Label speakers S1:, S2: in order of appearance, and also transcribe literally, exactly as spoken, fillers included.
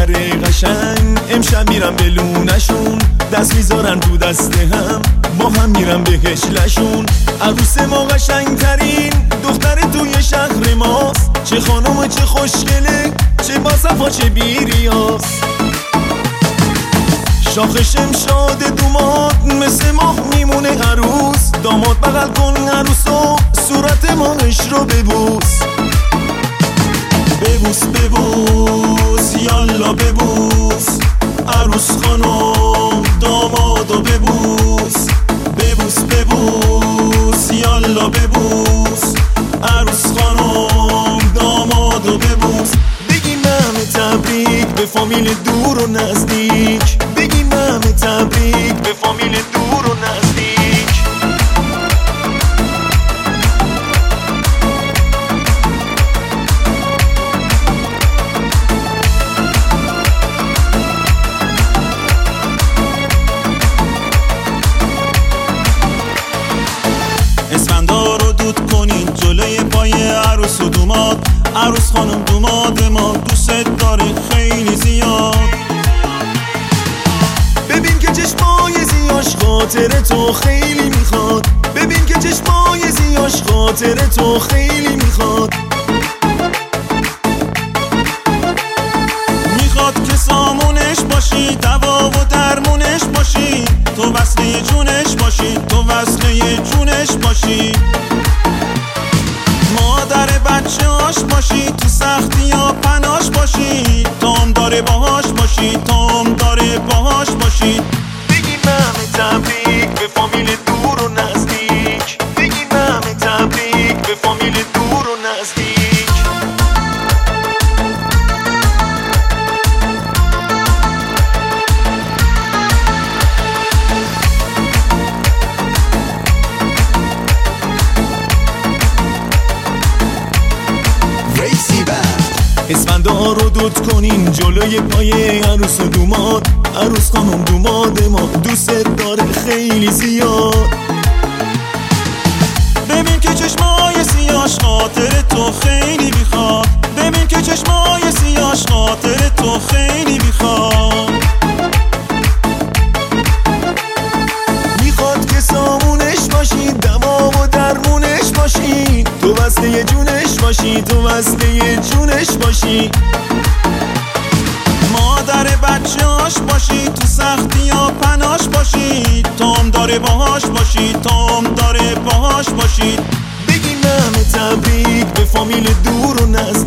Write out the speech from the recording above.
S1: دختر قشنگ، امشب میرم به لونشون، دست میذارن تو دست هم، با هم میرم بهش لشون. عروس ما قشنگ ترین دختر توی شهر ماست، چه خانم چه خوشگله، چه با صفا چه بیریاس. شاخش امشاد دوماد مثل ماه میمونه عروس، داماد بغل کن عروسو، صورت ماهش رو ببوس. ببوس ببوس یالا ببوس، عروس خانم دامادو ببوس. ببوس ببوس یالا ببوس، عروس خانم دامادو ببوس. بگیم همه تبریک به فامیل دور و نزدیک، بگیم همه تبریک به فامیل دور و نزدیک.
S2: اسفندار رو دود کنین جلوی پای عروس و دوماد، عروس خانم دوماد ما دوست داره خیلی زیاد.
S1: ببین که چشمای زیاش خاطر تو خیلی میخواد، ببین که چشمای زیاش خاطر تو خیلی میخواد.
S2: میخواد که سامونش باشی، دوا و درمونش باشی، تو وصله جونش باشی، تو وصله جونش باشی. مادر بچه هاش باشی، تو سختی یا پناش باشی، تام داره باهاش باشی، تام داره باهاش باشی.
S1: بگیم همه تبریک به فامیل دور و نزدیک، بگیم همه تبریک به فامیل دور و نزدیک. اسفندار رو دود کنین جلوی پای عروس و دوماد، عروس خانم دوماد ما دوست داره خیلی زیاد.
S2: ببین که چشمای سیاش خاطر تو خیلی میخواد، ببین که چشمای سیاش خاطر تو خیلی میخواد.
S1: میخواد که سامونش باشی، دوا و درمونش باشی، تو وصله جونش باشی، تو وصله جونش باشی.
S2: مادر بچه هاش باشی، تو سختی یا پناش باشی، تام داره باهاش باشی، تام داره باهاش باشی.
S1: بگیم همه تبریک به فامیل دور و نزدیک.